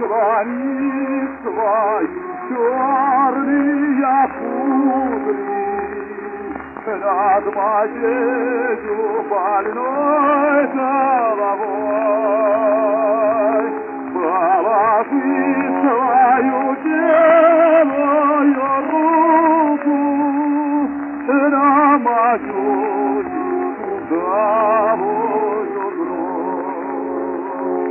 Склони свои черные кудри над моею больной головой. Положи свою белую руку на мою исхудалую грудь.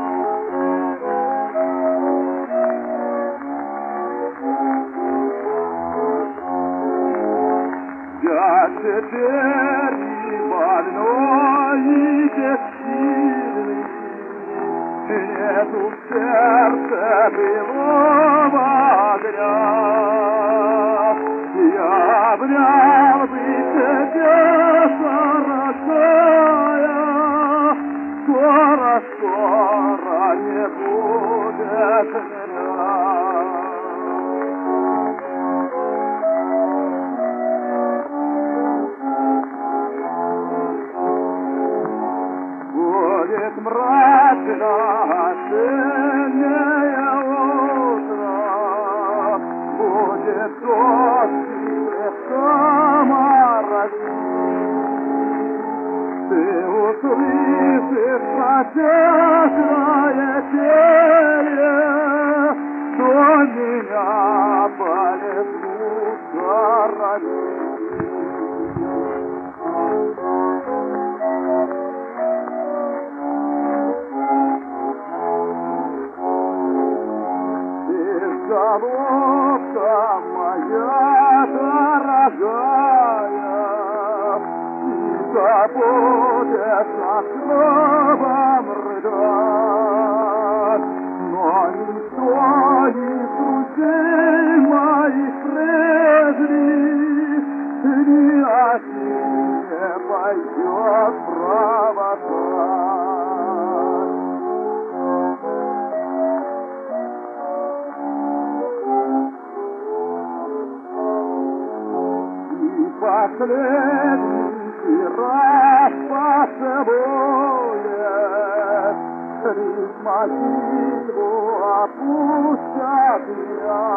Я теперь и больной, и бессильный, нету в сердце былого огня. Я обнял бы тебя, дорогая, скоро не будет меня. Будет мрачно осеннее утро, будет дождь и комарки. Ты услышишь протяжное пение, что меня полезут короли. Головка моя дорогая, и забудешь о словом рыдать, но никто из друзей моих прежних ни один не пойдет провожать. Последний раз поцелует, лишь молитву опустят меня.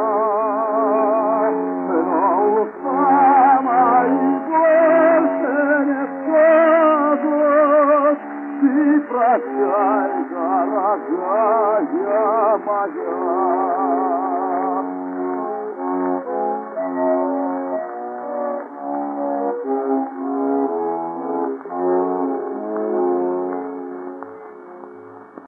Но уста мои больше не скажут, ты прощай, дорогая моя.